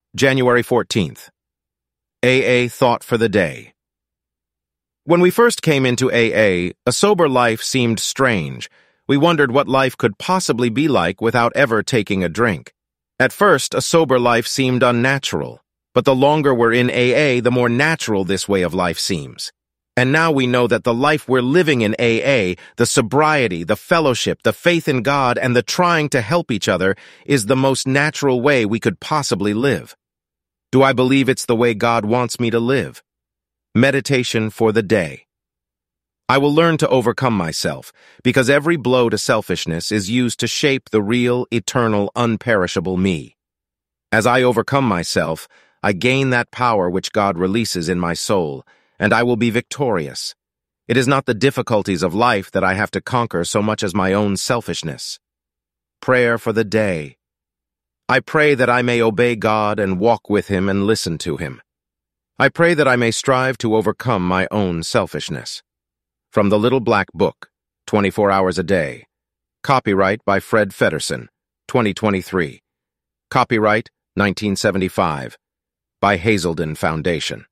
January 14th. AA Thought for the Day. When we first came into AA, a sober life seemed strange. We wondered what life could possibly be like without ever taking a drink. At first, a sober life seemed unnatural, but the longer we're in AA, the more natural this way of life seems. And now we know that the life we're living in AA, the sobriety, the fellowship, the faith in God, and the trying to help each other is the most natural way we could possibly live. Do I believe it's the way God wants me to live? Meditation for the day. I will learn to overcome myself, because every blow to selfishness is used to shape the real, eternal, unperishable me. As I overcome myself, I gain that power which God releases in my soul, and I will be victorious. It is not the difficulties of life that I have to conquer so much as my own selfishness. Prayer for the day. I pray that I may obey God and walk with Him and listen to Him. I pray that I may strive to overcome my own selfishness. From the Little Black Book, 24 Hours a Day. Copyright by Fred Feddersen, 2023. Copyright 1975. By Hazelden Foundation.